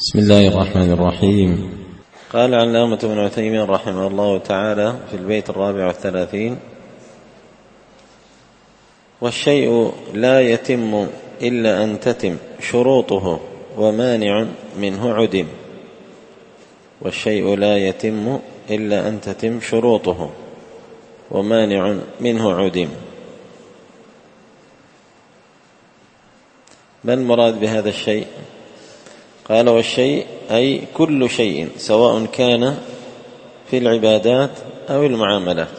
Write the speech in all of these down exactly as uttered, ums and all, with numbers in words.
بسم الله الرحمن الرحيم. قال علامة ابن عثيمين رحمه الله تعالى في البيت الرابع والثلاثين: والشيء لا يتم إلا أن تتم شروطه ومانع منه عدم. والشيء لا يتم إلا أن تتم شروطه ومانع منه عدم. ما المراد بهذا الشيء؟ قال: والشيء أي كل شيء سواء كان في العبادات أو المعاملات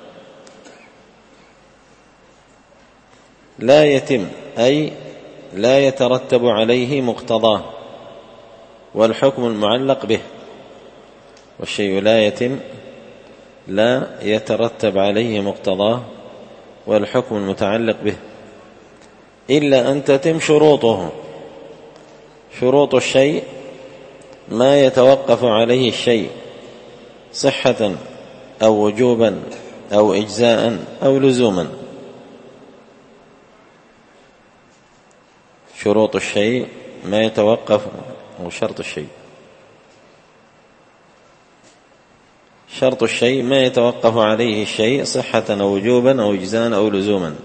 لا يتم أي لا يترتب عليه مقتضاه والحكم المعلق به. والشيء لا يتم لا يترتب عليه مقتضاه والحكم المتعلق به إلا أن تتم شروطه. شروط الشيء ما يتوقف عليه الشيء صحة أو وجوبا أو إجزاء أو لزوما. شروط الشيء ما يتوقف أو شرط الشيء شرط الشيء ما يتوقف عليه الشيء صحة أو وجوبا أو إجزاء أو لزوما.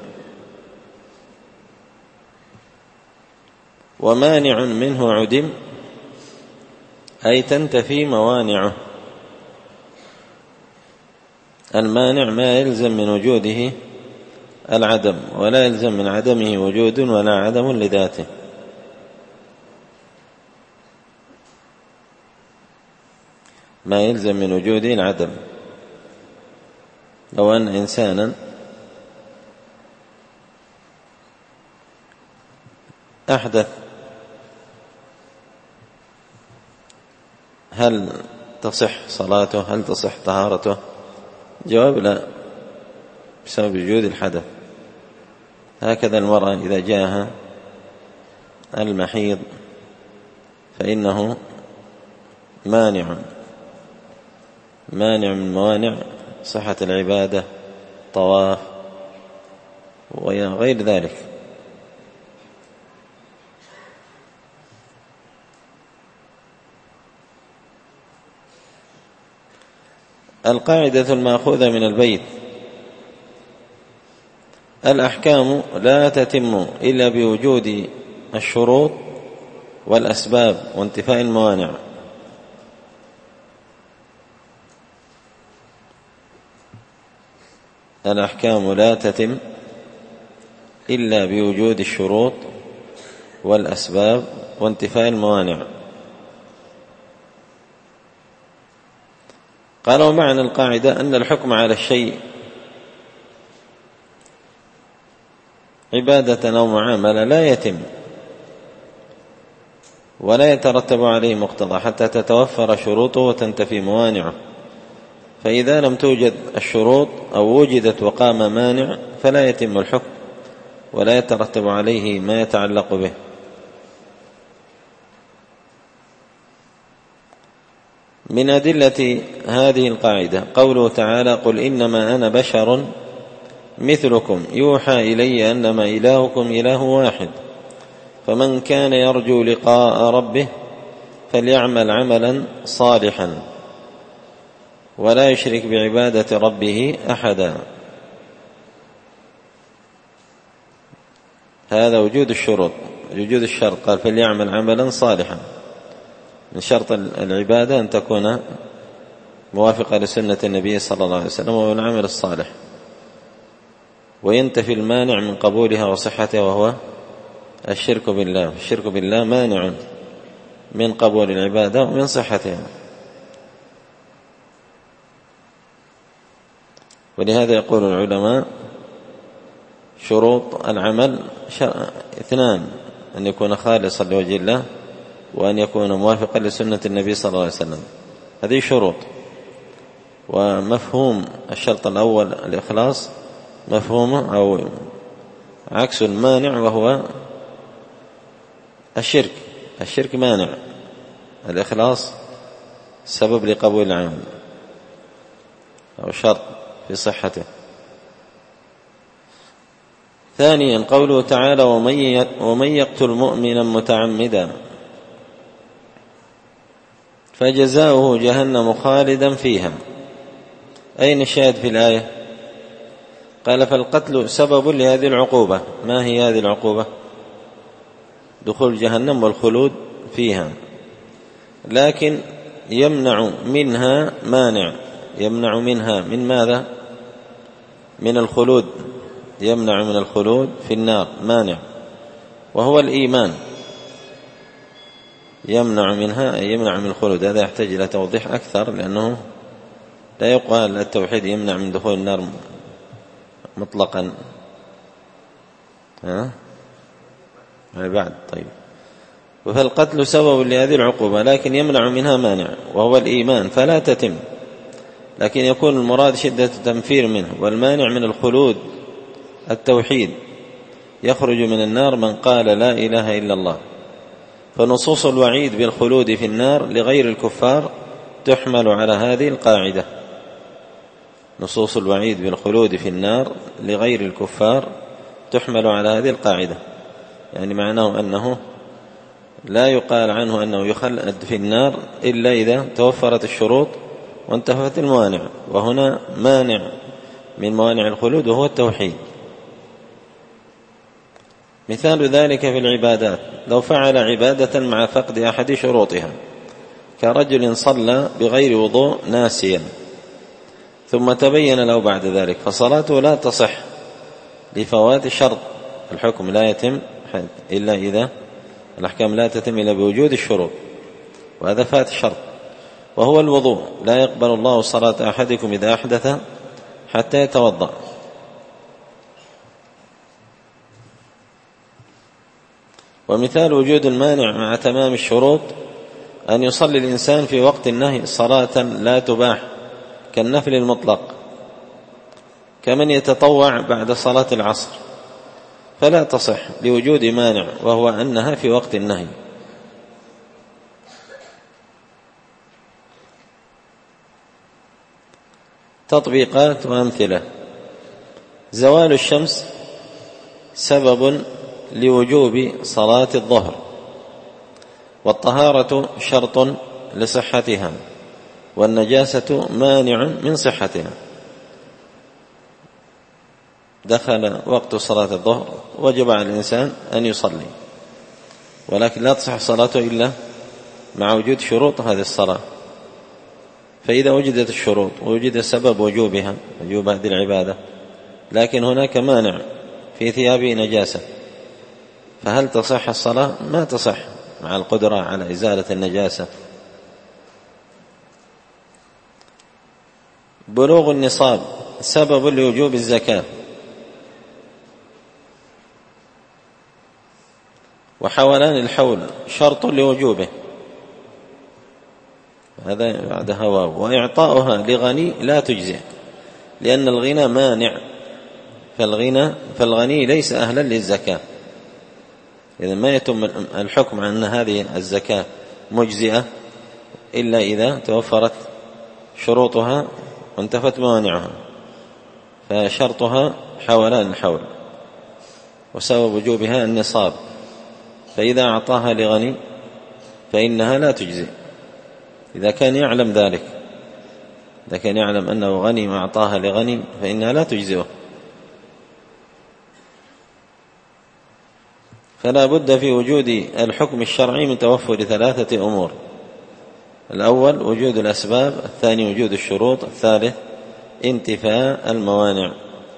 ومانع منه عدم أي تنتفي موانعه. المانع ما يلزم من وجوده العدم ولا يلزم من عدمه وجود ولا عدم لذاته. ما يلزم من وجوده العدم. لو أن إنسانا أحدث، هل تصح صلاته؟ هل تصح طهارته؟ جواب: لا، بسبب وجود الحدث. هكذا المرأة إذا جاءها المحيض فإنه مانع مانع من موانع صحة العبادة، طواف وغير ذلك. القاعدة المأخوذة من البيت: الأحكام لا تتم إلا بوجود الشروط والأسباب وانتفاء الموانع. الأحكام لا تتم إلا بوجود الشروط والأسباب وانتفاء الموانع. قال: ومعنى القاعدة أن الحكم على الشيء عبادة أو معاملة لا يتم ولا يترتب عليه مقتضى حتى تتوفر شروطه وتنتفي موانعه. فإذا لم توجد الشروط أو وجدت وقام مانع فلا يتم الحكم ولا يترتب عليه ما يتعلق به. من أدلة هذه القاعدة قوله تعالى: قل إنما أنا بشر مثلكم يوحى إلي أنما إلهكم إله واحد فمن كان يرجو لقاء ربه فليعمل عملا صالحا ولا يشرك بعبادة ربه أحدا. هذا وجود الشروط، وجود الشرط. قال: فليعمل عملا صالحا. من شرط العبادة أن تكون موافقة لسنة النبي صلى الله عليه وسلم وهو العمل الصالح، وينتفي المانع من قبولها وصحتها وهو الشرك بالله. الشرك بالله مانع من قبول العبادة ومن صحتها. ولهذا يقول العلماء: شروط العمل اثنان: أن يكون خالصا لوجه الله، وأن يكون موافقا لسنة النبي صلى الله عليه وسلم. هذه شروط. ومفهوم الشرط الأول الإخلاص مفهومه أو عكس المانع وهو الشرك. الشرك مانع، الإخلاص سبب لقبول العمل أو شرط في صحته. ثانيا قوله تعالى: ومن يقتل مؤمنا متعمدا فجزاؤه جهنم خالدا فيها. أين الشاهد في الآية؟ قال فالقتل سبب لهذه العقوبة. ما هي هذه العقوبة؟ دخول جهنم والخلود فيها، لكن يمنع منها مانع. يمنع منها من ماذا؟ من الخلود. يمنع من الخلود في النار مانع، وهو الإيمان. يمنع منها أي يمنع من الخلود. هذا يحتاج إلى توضيح أكثر، لأنه لا يقال التوحيد يمنع من دخول النار مطلقا. ها بعد طيب. فالقتل سبب لهذه العقوبة، لكن يمنع منها مانع وهو الإيمان فلا تتم، لكن يكون المراد شدة التنفير منه. والمانع من الخلود التوحيد، يخرج من النار من قال لا إله إلا الله. فنصوص الوعيد بالخلود في النار لغير الكفار تحمل على هذه القاعدة. نصوص الوعيد بالخلود في النار لغير الكفار تحمل على هذه القاعدة، يعني معناه أنه لا يقال عنه أنه يخلد في النار إلا إذا توفرت الشروط وانتفت الموانع، وهنا مانع من موانع الخلود وهو التوحيد. مثال ذلك في العبادات: لو فعل عبادة مع فقد أحد شروطها، كرجل صلى بغير وضوء ناسيا ثم تبين له بعد ذلك، فصلاته لا تصح لفوات شرط. الحكم لا يتم إلا إذا الأحكام لا تتم إلا بوجود الشروط، وهذا فات الشرط وهو الوضوء. لا يقبل الله صلاة أحدكم إذا أحدث حتى يتوضأ. ومثال وجود المانع مع تمام الشروط أن يصلي الإنسان في وقت النهي صلاة لا تباح كالنفل المطلق، كمن يتطوع بعد صلاة العصر، فلا تصح لوجود مانع وهو أنها في وقت النهي. تطبيقات وأمثلة: زوال الشمس سبب لوجوب صلاة الظهر، والطهارة شرط لصحتها، والنجاسة مانع من صحتها. دخل وقت صلاة الظهر وجب على الإنسان أن يصلي، ولكن لا تصح صلاته إلا مع وجود شروط هذه الصلاة. فإذا وجدت الشروط ووجد سبب وجوبها، وجوب هذه العبادة، لكن هناك مانع في ثيابه نجاسة، فهل تصح الصلاة؟ ما تصح مع القدرة على إزالة النجاسة. بلوغ النصاب سبب لوجوب الزكاة، وحولان الحول شرط لوجوبه، هذا بعد هواه. وإعطاؤها لغني لا تجزئ، لأن الغنى مانع، فالغنى فالغني ليس أهلا للزكاة. إذا ما يتم الحكم عن أن هذه الزكاة مجزئة إلا إذا توفرت شروطها وانتفت موانعها، فشرطها حولان الحول، وسبب وجوبها النصاب. فإذا أعطاها لغني فإنها لا تجزئ، إذا كان يعلم ذلك، إذا كان يعلم أنه غني وأعطاها لغني فإنها لا تجزئه. فلا بد في وجود الحكم الشرعي من توفر ثلاثة أمور: الأول وجود الأسباب، الثاني وجود الشروط، الثالث انتفاء الموانع.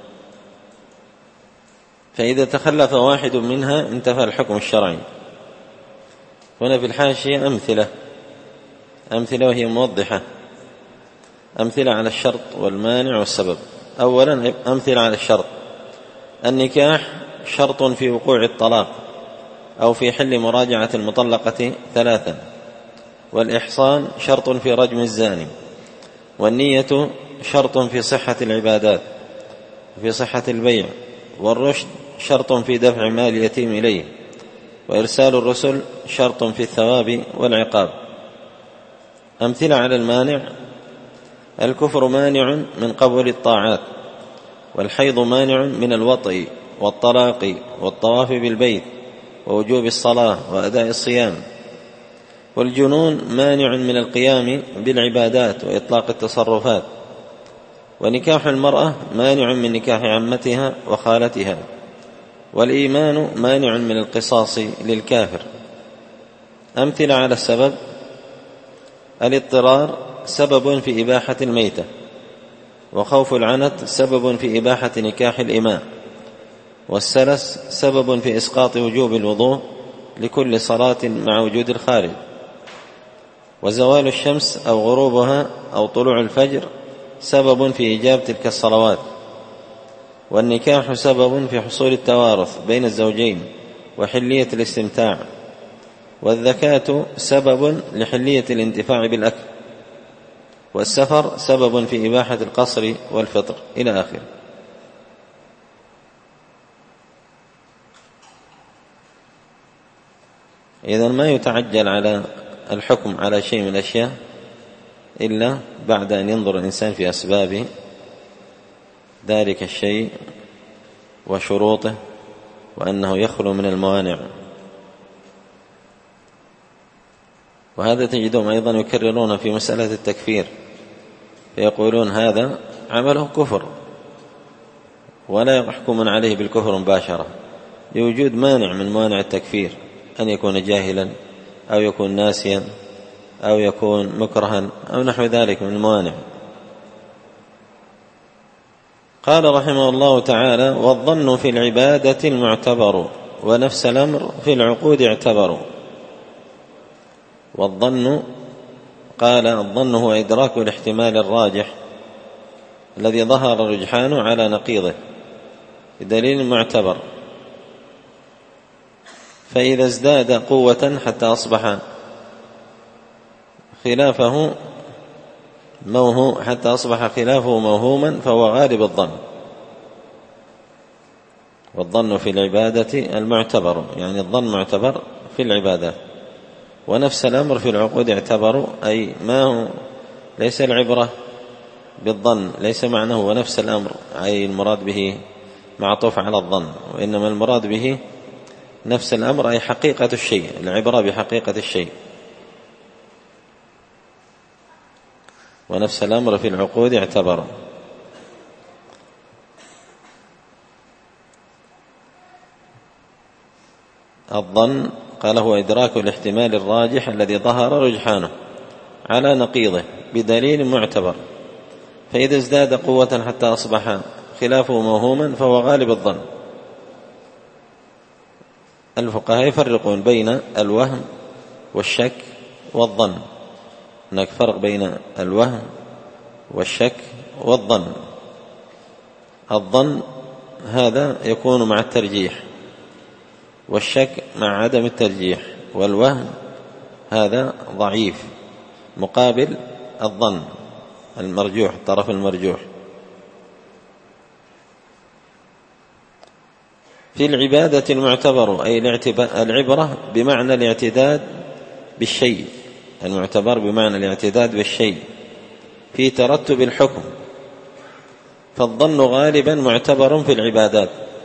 فإذا تخلف واحد منها انتفى الحكم الشرعي. هنا في الحاشية أمثلة أمثلة وهي موضحة، أمثلة على الشرط والمانع والسبب. أولا أمثلة على الشرط: النكاح شرط في وقوع الطلاق أو في حل مراجعة المطلقة ثلاثا، والإحصان شرط في رجم الزاني، والنية شرط في صحة العبادات وفي صحة البيع، والرشد شرط في دفع مال اليتيم إليه، وإرسال الرسل شرط في الثواب والعقاب. أمثلة على المانع: الكفر مانع من قبول الطاعات، والحيض مانع من الوطء والطلاق والطواف بالبيت ووجوب الصلاة وأداء الصيام، والجنون مانع من القيام بالعبادات وإطلاق التصرفات. ونكاح المرأة مانع من نكاح عمتها وخالتها. والإيمان مانع من القصاص للكافر. أمثلة على السبب: الاضطرار سبب في إباحة الميتة، وخوف العنت سبب في إباحة نكاح الإماء، والسلس سبب في إسقاط وجوب الوضوء لكل صلاة مع وجود الخارج، وزوال الشمس أو غروبها أو طلوع الفجر سبب في إيجاب تلك الصلوات، والنكاح سبب في حصول التوارث بين الزوجين وحلية الاستمتاع، والذكاة سبب لحلية الانتفاع بالأكل، والسفر سبب في إباحة القصر والفطر إلى آخره. إذن ما يتعجل على الحكم على شيء من الأشياء إلا بعد أن ينظر الإنسان في أسباب ذلك الشيء وشروطه، وأنه يخلو من الموانع. وهذا تجدهم أيضا يكررون في مسألة التكفير، فيقولون هذا عمله كفر، ولا يحكمون عليه بالكفر مباشرة لوجود مانع من موانع التكفير، أن يكون جاهلا أو يكون ناسيا أو يكون مكرها أو نحو ذلك من الموانع. قال رحمه الله تعالى: والظن في العبادة المعتبر، ونفس الأمر في العقود اعتبروا. والظن، قال: الظن هو إدراك الاحتمال الراجح الذي ظهر رجحانه على نقيضه بدليل معتبر، فإذا ازداد قوة حتى أصبح خلافه موهوم حتى أصبح خلافه موهوما فهو غالب الظن. والظن في العبادة المعتبر، يعني الظن معتبر في العبادات. ونفس الأمر في العقود اعتبروا، أي ما هو ليس العبرة بالظن، ليس معناه ونفس الأمر أي المراد به معطوف على الظن، وإنما المراد به نفس الأمر أي حقيقة الشيء، العبرة بحقيقة الشيء. ونفس الأمر في العقود اعتبروا. الظن، قال: هو إدراك الاحتمال الراجح الذي ظهر رجحانه على نقيضه بدليل معتبر، فإذا ازداد قوة حتى أصبح خلافه موهوما فهو غالب الظن. الفقهاء يفرقون بين الوهم والشك والظن، هناك فرق بين الوهم والشك والظن. الظن هذا يكون مع الترجيح، والشك مع عدم الترجيح، والوهم هذا ضعيف مقابل الظن المرجوح، الطرف المرجوح. في العبادة المعتبر، أي العبرة بمعنى الاعتداد بالشيء، المعتبر بمعنى الاعتداد بالشيء في ترتب الحكم، فالظن غالبا معتبر في العبادات.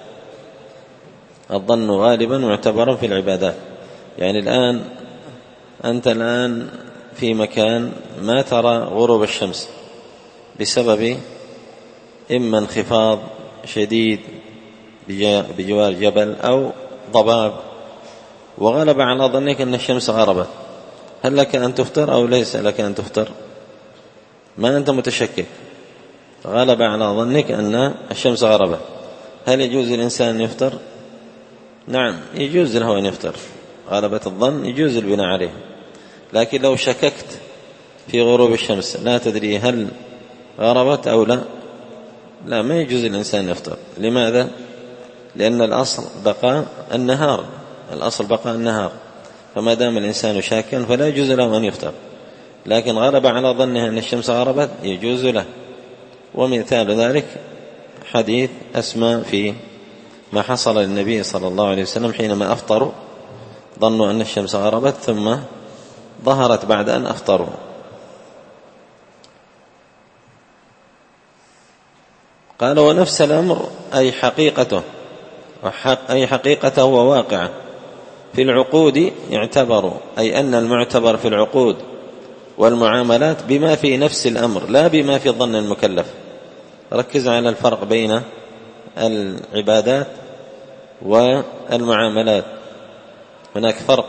الظن غالبا معتبر في العبادات. يعني الآن أنت الآن في مكان ما ترى غروب الشمس بسبب إما انخفاض شديد بجوار جبل أو ضباب، وغلب على ظنك أن الشمس غربت، هل لك أن تفطر أو ليس لك أن تفطر؟ ما أنت متشكك، غلب على ظنك أن الشمس غربت، هل يجوز الإنسان أن يفطر؟ نعم، يجوز له أن يفطر، غلبة الظن يجوز البناء عليه. لكن لو شككت في غروب الشمس لا تدري هل غربت أو لا، لا، ما يجوز الإنسان يفطر. لماذا؟ لأن الأصل بقاء النهار، الأصل بقاء النهار، فما دام الإنسان شاكا فلا يجوز له أن يفطر. لكن غلب على ظنه أن الشمس غربت يجوز له. ومثال ذلك حديث أسماء في ما حصل للنبي صلى الله عليه وسلم حينما أفطروا، ظنوا أن الشمس غربت ثم ظهرت بعد أن أفطروا. قال: ونفس الأمر أي حقيقته، أي حقيقته وواقعه في العقود يعتبر، أي أن المعتبر في العقود والمعاملات بما في نفس الأمر لا بما في ظن المكلف. ركز على الفرق بين العبادات والمعاملات، هناك فرق.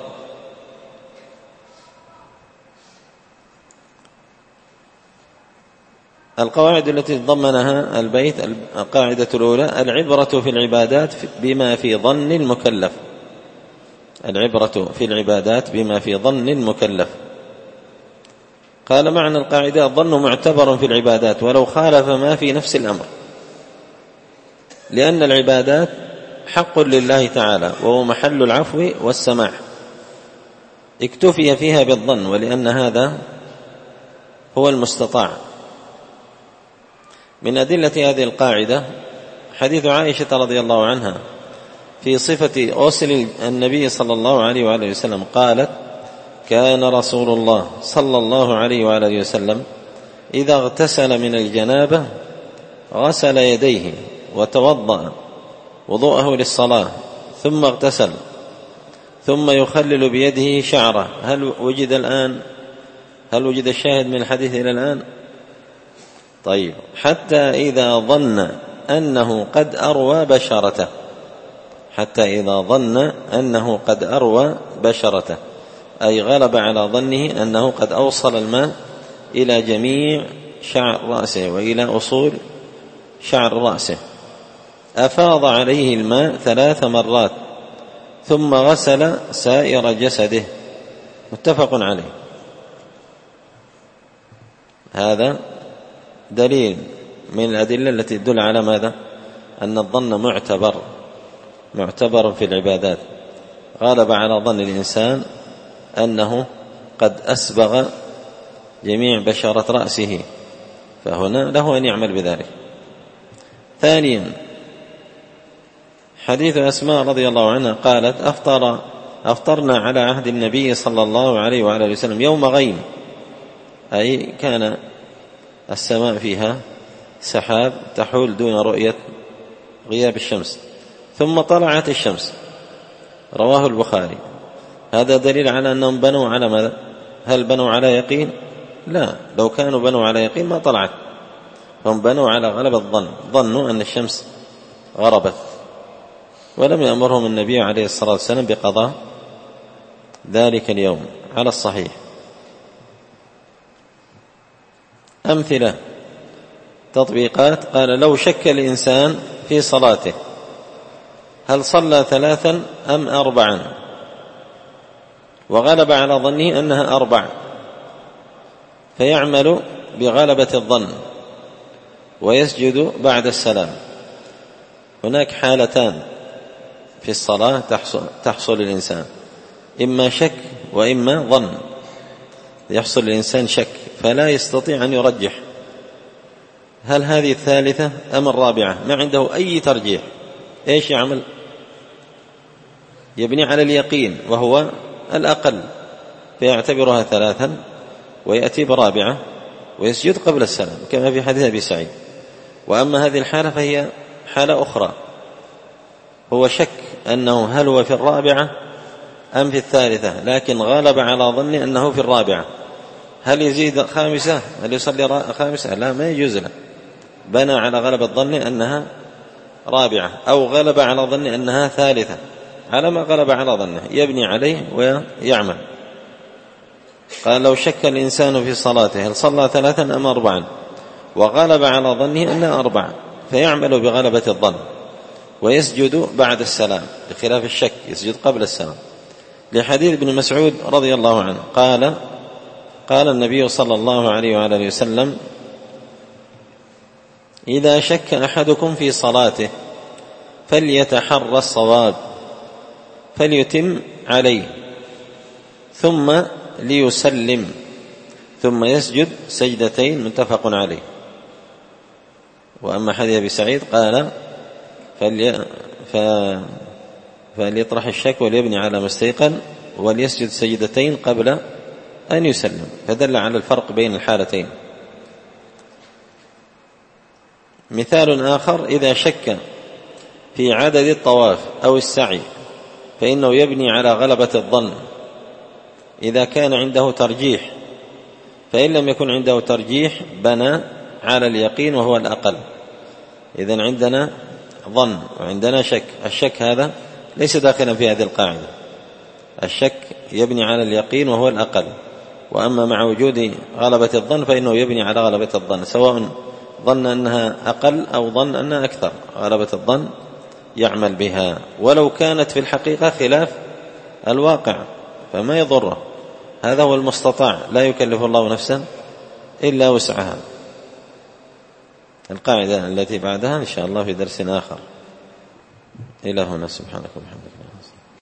القواعد التي ضمنها البيت: القاعدة الأولى: العبرة في العبادات بما في ظن المكلف. العبرة في العبادات بما في ظن المكلف. قال معنى القاعدة: الظن معتبر في العبادات ولو خالف ما في نفس الأمر، لأن العبادات حق لله تعالى وهو محل العفو والسماح، اكتفي فيها بالظن، ولأن هذا هو المستطاع. من أدلة هذه القاعدة حديث عائشة رضي الله عنها في صفة غسل النبي صلى الله عليه وآله وسلم، قالت: كان رسول الله صلى الله عليه وآله وسلم إذا اغتسل من الجنابة غسل يديه وتوضأ وضوءه للصلاة ثم اغتسل ثم يخلل بيده شعره. هل وجد الآن هل وجد الشاهد من الحديث إلى الآن؟ طيب. حتى إذا ظن أنه قد أروى بشرته حتى إذا ظن أنه قد أروى بشرته أي غلب على ظنه أنه قد أوصل الماء إلى جميع شعر رأسه وإلى أصول شعر رأسه، أفاض عليه الماء ثلاث مرات ثم غسل سائر جسده. متفق عليه. هذا دليل من الأدلة التي تدل على ماذا؟ أن الظن معتبر معتبر في العبادات. غالب على ظن الإنسان أنه قد أسبغ جميع بشرة رأسه، فهنا له أن يعمل بذلك. ثانيا حديث أسماء رضي الله عنها قالت: أفطر أفطرنا على عهد النبي صلى الله عليه وآله وسلم يوم غيم، أي كان السماء فيها سحاب تحول دون رؤية غياب الشمس، ثم طلعت الشمس. رواه البخاري. هذا دليل على أنهم بنوا على ماذا؟ هل بنوا على يقين؟ لا، لو كانوا بنوا على يقين ما طلعت، هم بنوا على غلبة الظن، ظنوا أن الشمس غربت، ولم يأمرهم النبي عليه الصلاة والسلام بقضاء ذلك اليوم على الصحيح. أمثلة تطبيقات: قال: لو شك الإنسان في صلاته هل صلى ثلاثا أم أربعا وغلب على ظنه أنها أربع، فيعمل بغلبة الظن ويسجد بعد السلام. هناك حالتان في الصلاة تحصل, تحصل الإنسان: إما شك وإما ظن. يحصل الإنسان شك فلا يستطيع أن يرجح هل هذه الثالثة أم الرابعة، ما عنده أي ترجيح. إيش يعمل؟ يبني على اليقين وهو الأقل، فيعتبرها ثلاثا ويأتي برابعة ويسجد قبل السلام كما في حديث أبي سعيد. وأما هذه الحالة فهي حالة أخرى، هو شك أنه هل هو في الرابعة أم في الثالثة، لكن غلب على ظن أنه في الرابعة. هل يزيد خامسة؟ هل يصلي خامسة؟ لا، ما يجوز له. بنى على غلب الظن أنها رابعة، أو غلب على ظن أنها ثالثة. على ما غلب على ظنه يبني عليه ويعمل. قال: لو شك الإنسان في صلاته هل صلى ثلاثا أم أربعا وغلب على ظنه أنها أربعة، فيعمل بغلبة الظن ويسجد بعد السلام، بخلاف الشك يسجد قبل السلام. لحديث ابن مسعود رضي الله عنه قال: قال النبي صلى الله عليه وآله وسلم: إذا شك أحدكم في صلاته فليتحرى الصواب فليتم عليه ثم ليسلم ثم يسجد سجدتين. متفق عليه. وأما حديث أبي سعيد قال: فلي ف... فليطرح الشك وليبني على ما استيقن وليسجد سجدتين قبل أن يسلم، فدل على الفرق بين الحالتين. مثال آخر: إذا شك في عدد الطواف أو السعي فإنه يبني على غلبة الظن إذا كان عنده ترجيح، فإن لم يكن عنده ترجيح بنى على اليقين وهو الأقل. إذن عندنا ظن وعندنا شك، الشك هذا ليس داخلا في هذه القاعدة، الشك يبني على اليقين وهو الأقل، وأما مع وجود غلبة الظن فإنه يبني على غلبة الظن، سواء ظن أنها أقل أو ظن أنها أكثر، غلبة الظن يعمل بها ولو كانت في الحقيقة خلاف الواقع فما يضره، هذا هو المستطاع، لا يكلف الله نفسا إلا وسعها. القاعدة التي بعدها إن شاء الله في درس آخر. إلى هنا، سبحانك وبحمدك.